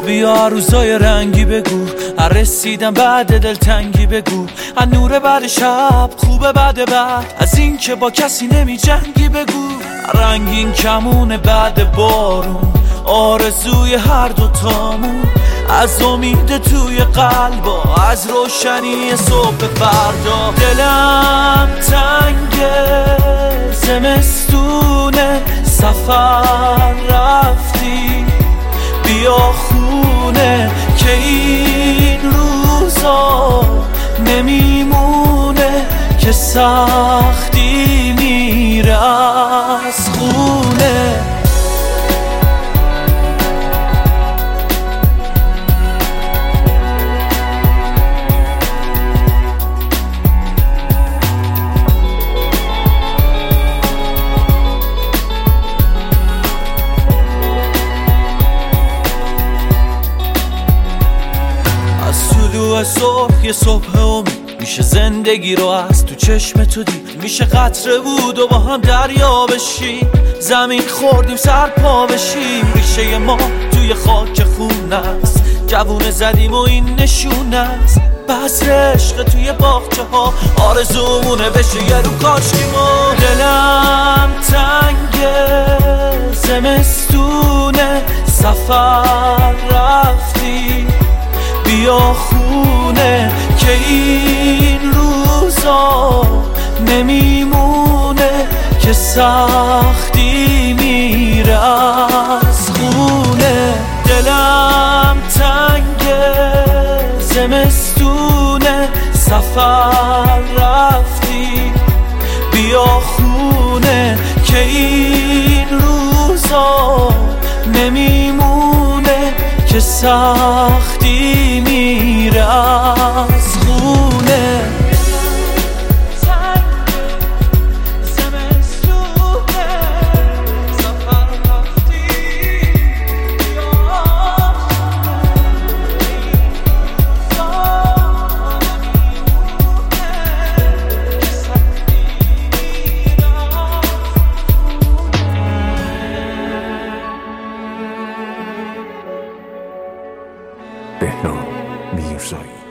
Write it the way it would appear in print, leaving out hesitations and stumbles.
بیا روزای رنگی بگو، رسیدم بعد دلتنگی بگو، از نور بعد شب خوبه بعد از این که با کسی نمی جنگی بگو، رنگین کمونه بعد بارون، آرزوی هر دوتامون، از امید توی قلب و از روشنی صبح فردا. دلم تنگه زمستونه، سفر رفتی بیا خونه، که این روزا نمیمونه، که سختی میره از خونه. صبح یه صبح امید میشه زندگی رو از تو چشم تو دید، میشه قطره بود و با هم دریا بشیم، زمین خوردیم سر پا بشیم، ریشه ما توی خاک خون است، جوونه زدیم و این نشون است، بذر عشق توی باغچه ها، آرزومونه بشه یه رو کاشکی ما. دلم تنگه زمستونه، سفر رفتی بیا خونه، که این روزا نمیمونه، که سختی میره از خونه. دلم تنگه زمستونه، سفر رفتی بیا خونه، که این روزا نمیمونه، که سختی میره از خونه. بهنام میرزایی.